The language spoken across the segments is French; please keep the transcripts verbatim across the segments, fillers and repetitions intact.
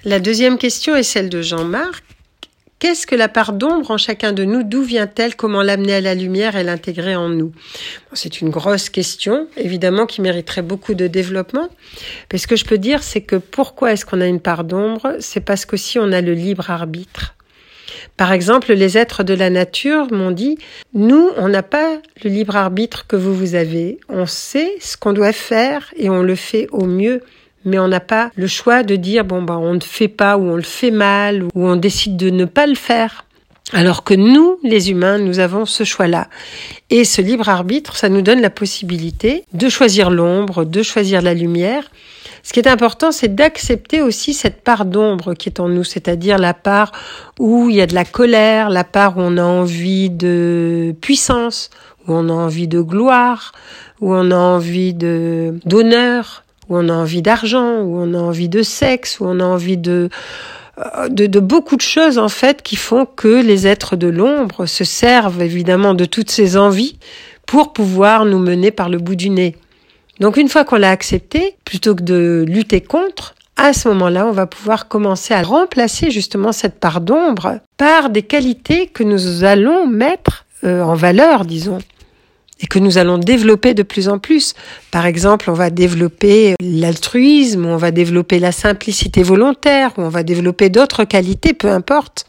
La deuxième question est celle de Jean-Marc. Qu'est-ce que la part d'ombre en chacun de nous? D'où vient-elle? Comment l'amener à la lumière et l'intégrer en nous? Bon, c'est une grosse question, évidemment, qui mériterait beaucoup de développement. Mais ce que je peux dire, c'est que pourquoi est-ce qu'on a une part d'ombre? C'est parce qu'aussi on a le libre arbitre. Par exemple, les êtres de la nature m'ont dit, nous, on n'a pas le libre arbitre que vous, vous avez. On sait ce qu'on doit faire et on le fait au mieux. Mais on n'a pas le choix de dire, bon, bah, on ne fait pas ou on le fait mal ou on décide de ne pas le faire. Alors que nous, les humains, nous avons ce choix-là. Et ce libre arbitre, ça nous donne la possibilité de choisir l'ombre, de choisir la lumière. Ce qui est important, c'est d'accepter aussi cette part d'ombre qui est en nous, c'est-à-dire la part où il y a de la colère, la part où on a envie de puissance, où on a envie de gloire, où on a envie de d'honneur, où on a envie d'argent, où on a envie de sexe, où on a envie de, de, de beaucoup de choses en fait qui font que les êtres de l'ombre se servent évidemment de toutes ces envies pour pouvoir nous mener par le bout du nez. Donc une fois qu'on l'a accepté, plutôt que de lutter contre, à ce moment-là, on va pouvoir commencer à remplacer justement cette part d'ombre par des qualités que nous allons mettre euh, en valeur, disons. Et que nous allons développer de plus en plus. Par exemple, on va développer l'altruisme, on va développer la simplicité volontaire, ou on va développer d'autres qualités, peu importe.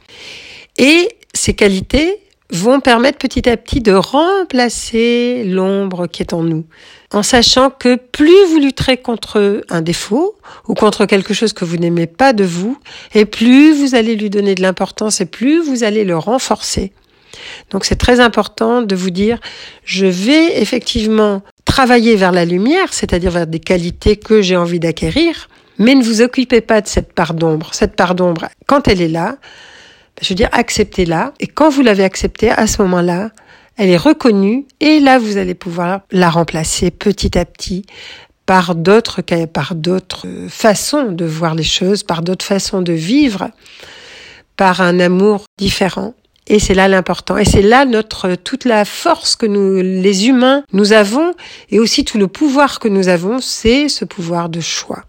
Et ces qualités vont permettre petit à petit de remplacer l'ombre qui est en nous. En sachant que plus vous lutterez contre un défaut ou contre quelque chose que vous n'aimez pas de vous, et plus vous allez lui donner de l'importance et plus vous allez le renforcer. Donc c'est très important de vous dire, je vais effectivement travailler vers la lumière, c'est-à-dire vers des qualités que j'ai envie d'acquérir, mais ne vous occupez pas de cette part d'ombre. Cette part d'ombre, quand elle est là, je veux dire, acceptez-la. Et quand vous l'avez acceptée, à ce moment-là, elle est reconnue et là, vous allez pouvoir la remplacer petit à petit par d'autres, par d'autres façons de voir les choses, par d'autres façons de vivre, par un amour différent. Et c'est là l'important. Et c'est là notre, toute la force que nous, les humains, nous avons, et aussi tout le pouvoir que nous avons, c'est ce pouvoir de choix.